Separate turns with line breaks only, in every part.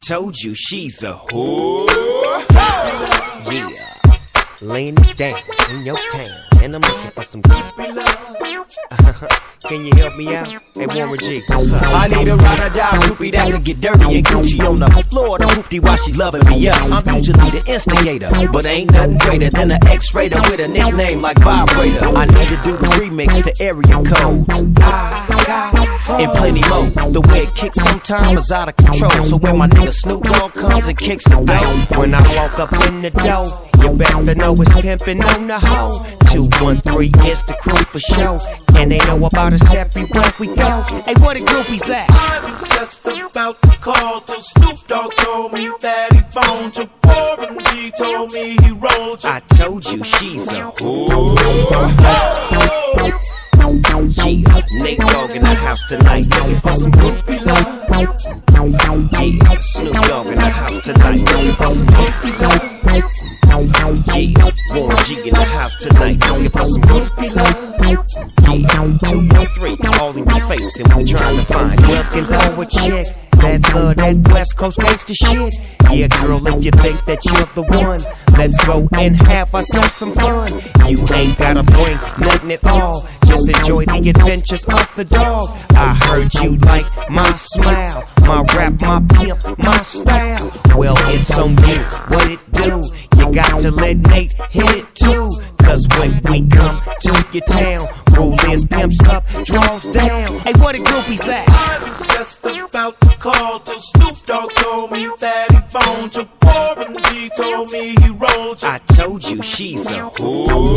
Told you she's a whore. Yeah, laying it down in your town, and I'm looking for some groupie love. Can you help me out? Hey, Warren G, what's up?
I need a ride-or-die groupie that could get dirty and Gucci on the floor. The hoopty while she loving me up. I'm usually the instigator, but ain't nothing greater than an X-rater with a nickname like Vibrator. I need to do the remix to area codes. And plenty more. The way it kicks sometimes is out of control. So when my nigga Snoop Dogg comes and kicks the door,
when I walk up in the door, you best to know it's pimpin' on the hoe. 213 is the crew for show, and they know about us everywhere we go. Hey, where the groupies at?
I was just about to call till Snoop Dogg told me that he phoned you. Warren G told me he rolled you.
I told you she's a whore. Yeah, Nate Dogg in the house tonight, looking for some groupie love. Yeah, Snoop Dogg in the house tonight, looking for some groupie love. Yeah, Warren G in the house tonight, looking for some groupie love. Yeah, 213, all in your face, and we trying to find looking for a chick that love that West Coast gangsta shit. Yeah, girl, if you think that you're the one, let's go and have ourselves some fun. You ain't gotta bring nothing at all, just enjoy the adventures of the dog. I heard you like my smile, my rap, my pimp, my style. Well, it's on you, what it do? You got to let Nate hit it too. Cause when we come to your town, rule is pimps up, draws down. Hey, where the groupies at?
I was just about to call till Snoop Dogg told me that he phoned you. Warren G told me he rolled you.
I told you she's a whore.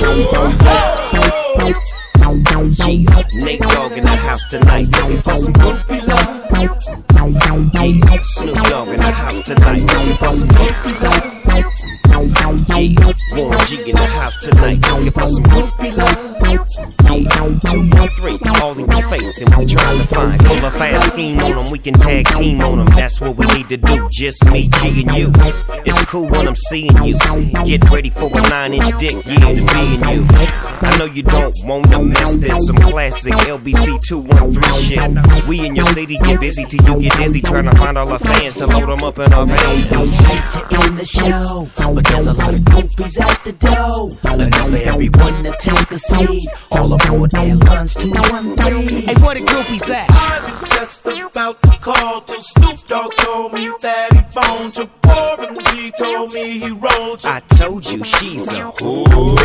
Yeah, Nate Dogg in the house tonight, looking for some groupie love. Yeah, Snoop Dogg in the house tonight, looking for some groupie love. Yeah, Warren G in the house tonight, looking for some groupie love. Yeah, 213, all in your face, and we trying to find. Pull a fast scheme on them, we can tag team on them. That's what we need to do, just me, G, and you. It's cool when I'm seeing you. Get ready for a 9-inch dick, yeah, to be and you. I know you don't want to miss this, some classic LBC 213 shit. We in your city get busy till you get dizzy, trying to find all our fans to load them up in our vans.
Hate to end the show, but there's a lot of groupies at the door. Enough for everyone to take a seat. All aboard Airlines 213.
Hey, where the groupies at?
I was just about to call till Snoop Dogg told me that he phoned you. Warren G told me he rolled you.
I told you she's a whore.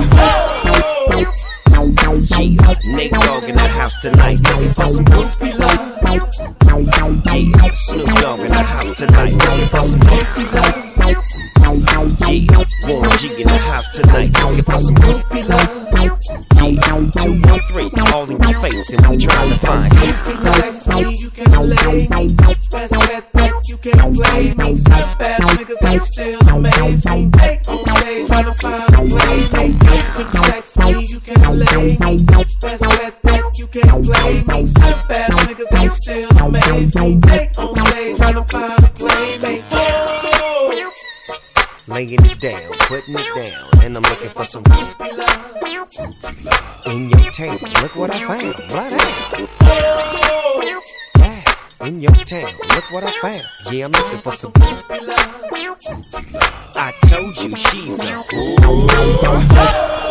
Yeah, Nate Dogg in the house tonight, looking for some groupie love. Yeah, Snoop Dogg in the house tonight, looking for some groupie love. Yeah, Warren G in the house tonight, looking for some groupie love. Yeah, 213, all in your face, and we trying to find
If you sex me, you can lay me. Best bet that you can't play me. Some bad niggas, they still amaze me. They on stage trying to find a playmate. If you sex me, you can lay me. Best bet that you can't play me. Some bad niggas, they still amaze me. They on stage trying to find a playmate. Oh.
laying it down, putting it down, and I'm looking for some groupie love in your town. Look what I found, right now. Yeah, in your town, look what I found. Yeah, I'm looking for some groupie love. I told you she's a whore.